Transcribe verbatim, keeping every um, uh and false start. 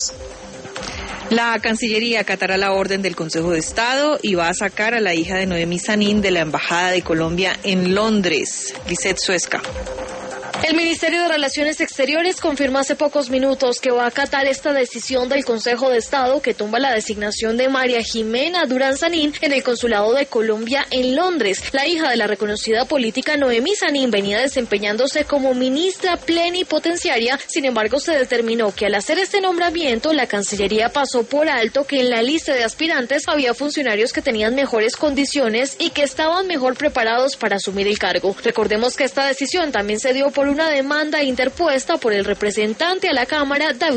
La Cancillería acatará la orden del Consejo de Estado y va a sacar a la hija de Noemí Sanín de la Embajada de Colombia en Londres. Lisette Suezca. El Ministerio de Relaciones Exteriores confirmó hace pocos minutos que va a acatar esta decisión del Consejo de Estado que tumba la designación de María Jimena Durán Sanín en el Consulado de Colombia en Londres. La hija de la reconocida política Noemí Sanín venía desempeñándose como ministra plenipotenciaria, sin embargo se determinó que al hacer este nombramiento la Cancillería pasó por alto que en la lista de aspirantes había funcionarios que tenían mejores condiciones y que estaban mejor preparados para asumir el cargo. Recordemos que esta decisión también se dio por una demanda interpuesta por el representante a la Cámara, David